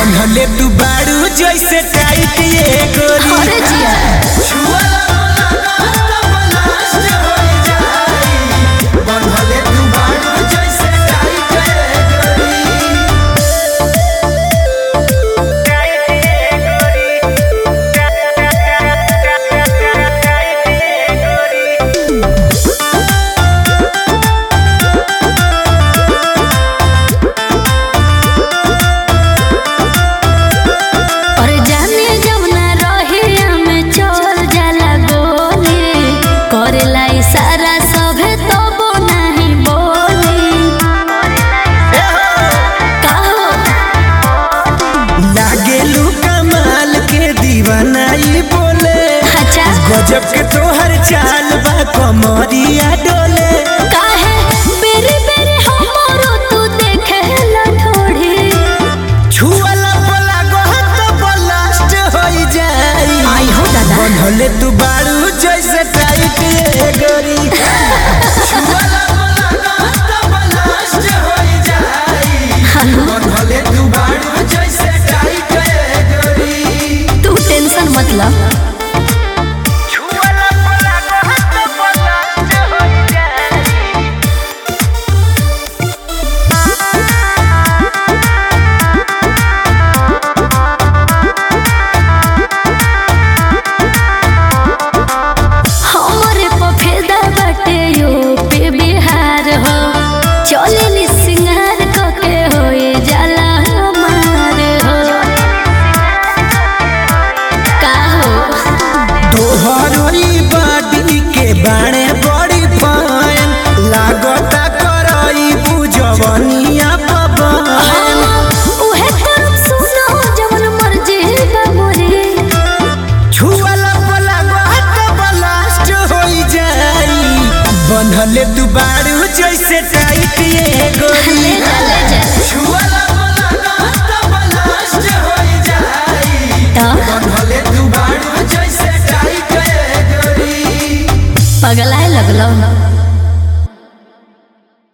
बनले तू बाड़ू जैसे टाइट ये गोरी अरे जिया बनले तू बाड़ू जैसे टाइट सारा सभे तो नहीं बोली लागेलू कमाल के दीवानाई बोले अच्छा गजब के तोहर चाल बा कमरिया डोले काहे बेरी बेरी हमरो तू देखे लठोड़ी छुअला पला गहत ब्लास्ट होई जाई आई हो दादा बनले तू बाड़ू जैसे टाइट ये गोरी छुअला पला गहत ब्लास्ट होई जाई बनले तू बाड़ू जैसे टाइट ये गोरी तू टेंशन मत ला छुअला पला गहत ब्लास्ट होई जाई हमरे पफेदा बाटे यूपी बिहार हो चले नि सिंगार कके होए जाला हमार हो का हो तोहरोई बाडी के बाणे बड़ी फाइन लागता करई बुझवनिया पवन उहे करम सुनो जवन मर्जी बा मोरे छुअला पला गहत ब्लास्ट होई जाई बनले तू बाड़ू जैसे टाइट ये गोरी